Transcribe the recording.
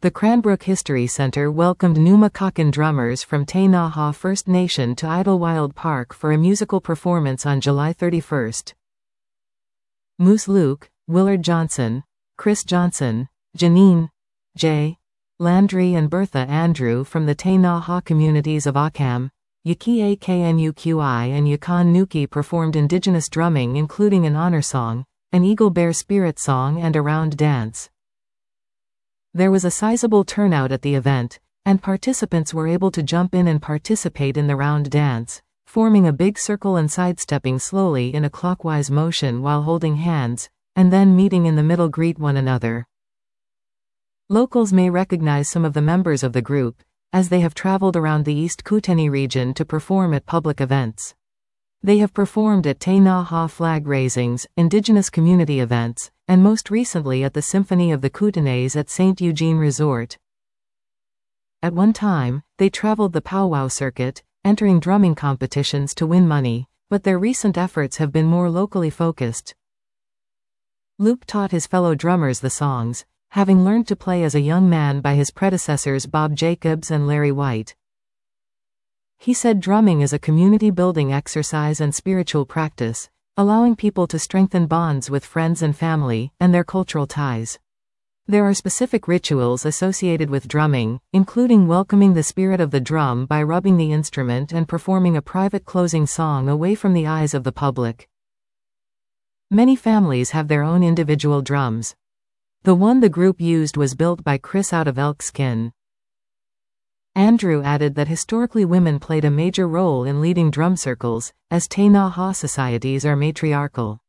The Cranbrook History Center welcomed Nunamakakan drummers from Te Naha First Nation to Idlewild Park for a musical performance on July 31st. Moose Luke, Willard Johnson, Chris Johnson, Janine J. Landry and Bertha Andrew from the Te Naha communities of Akam, Yaki Aknuqi and Yukon Nuki performed indigenous drumming including an honor song, an Eagle Bear Spirit song and a round dance. There was a sizable turnout at the event, and participants were able to jump in and participate in the round dance, forming a big circle and sidestepping slowly in a clockwise motion while holding hands, and then meeting in the middle greet one another. Locals may recognize some of the members of the group, as they have traveled around the East Kootenay region to perform at public events. They have performed at Te Naha flag raisings, Indigenous community events, and most recently at the Symphony of the Kootenays at St. Eugene Resort. At one time, they traveled the powwow circuit, entering drumming competitions to win money, but their recent efforts have been more locally focused. Luke taught his fellow drummers the songs, having learned to play as a young man by his predecessors Bob Jacobs and Larry White. He said drumming is a community-building exercise and spiritual practice, allowing people to strengthen bonds with friends and family, and their cultural ties. There are specific rituals associated with drumming, including welcoming the spirit of the drum by rubbing the instrument and performing a private closing song away from the eyes of the public. Many families have their own individual drums. The one the group used was built by Chris out of elk skin. Andrew added that historically women played a major role in leading drum circles, as Te Naha societies are matriarchal.